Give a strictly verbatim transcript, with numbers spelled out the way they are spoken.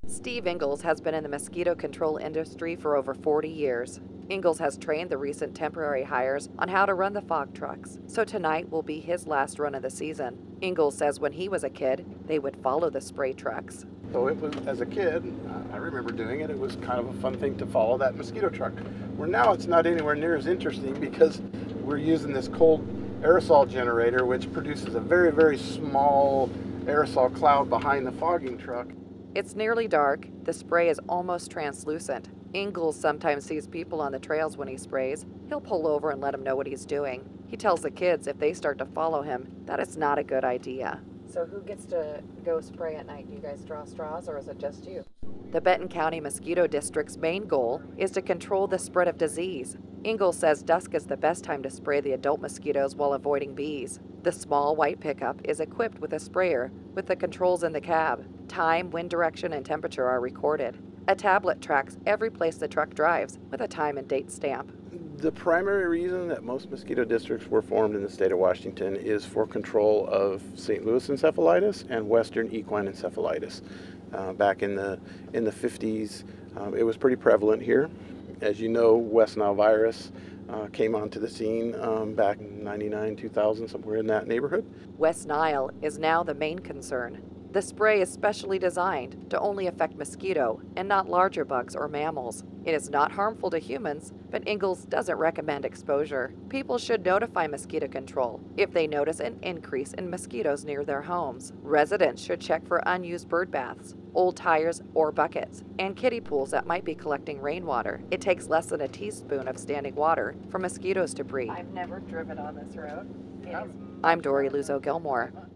Steve Ingalls has been in the mosquito control industry for over forty years. Ingalls has trained the recent temporary hires on how to run the fog trucks, so tonight will be his last run of the season. Ingalls says when he was a kid, they would follow the spray trucks. So it was, as a kid, I remember doing it. It was kind of a fun thing to follow that mosquito truck. Where now it's not anywhere near as interesting because we're using this cold aerosol generator, which produces a very, very small aerosol cloud behind the fogging truck. It's nearly dark. The spray is almost translucent. Ingalls sometimes sees people on the trails when he sprays. He'll pull over and let them know what he's doing. He tells the kids if they start to follow him that it's not a good idea. So who gets to go spray at night? Do you guys draw straws, or is it just you? The Benton County Mosquito District's main goal is to control the spread of disease. Ingalls says dusk is the best time to spray the adult mosquitoes while avoiding bees. The small white pickup is equipped with a sprayer with the controls in the cab. Time, wind direction, and temperature are recorded. A tablet tracks every place the truck drives with a time and date stamp. The primary reason that most mosquito districts were formed in the state of Washington is for control of Saint Louis encephalitis and Western equine encephalitis. Uh, back in the in the fifties, um, it was pretty prevalent here. As you know, West Nile virus uh, came onto the scene um, back in ninety-nine, two thousand, somewhere in that neighborhood. West Nile is now the main concern. The spray is specially designed to only affect mosquito and not larger bugs or mammals. It is not harmful to humans, but Ingalls doesn't recommend exposure. People should notify mosquito control if they notice an increase in mosquitoes near their homes. Residents should check for unused bird baths, old tires or buckets, and kiddie pools that might be collecting rainwater. It takes less than a teaspoon of standing water for mosquitoes to breed. I've never driven on this road. It is I'm Dory Luzo Gilmore.